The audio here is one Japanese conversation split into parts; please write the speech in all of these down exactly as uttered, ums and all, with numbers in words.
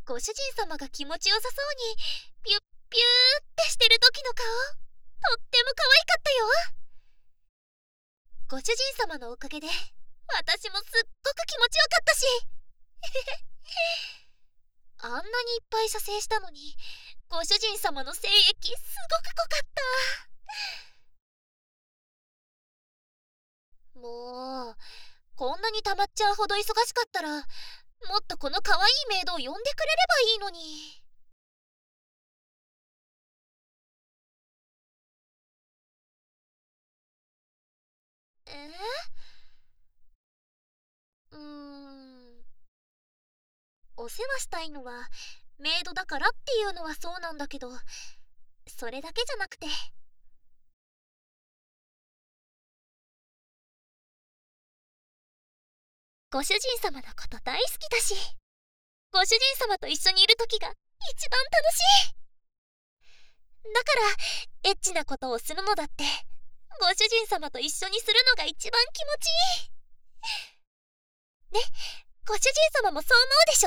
ご主人様が気持ちよさそうにピュッピューってしてる時の顔、とっても可愛かったよ。ご主人様のおかげで私もすっごく気持ちよかったしあんなにいっぱい射精したのにご主人様の精液すごく濃かった。もうこんなに溜まっちゃうほど忙しかったら、もっとこの可愛いメイドを呼んでくれればいいのに。えうーんお世話したいのはメイドだからっていうのはそうなんだけど、それだけじゃなくて、ご主人様のこと大好きだし、ご主人様と一緒にいる時が一番楽しい。だからエッチなことをするのだってご主人様と一緒にするのが一番気持ちいい。ね、ご主人様もそう思うでしょ？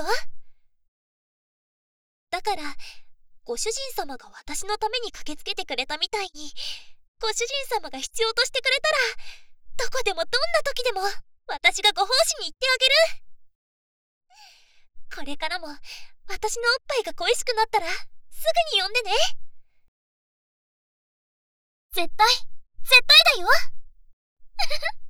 だからご主人様が私のために駆けつけてくれたみたいに、ご主人様が必要としてくれたら、どこでもどんな時でも私がご奉仕に行ってあげる。これからも私のおっぱいが恋しくなったらすぐに呼んでね。絶対絶対だよ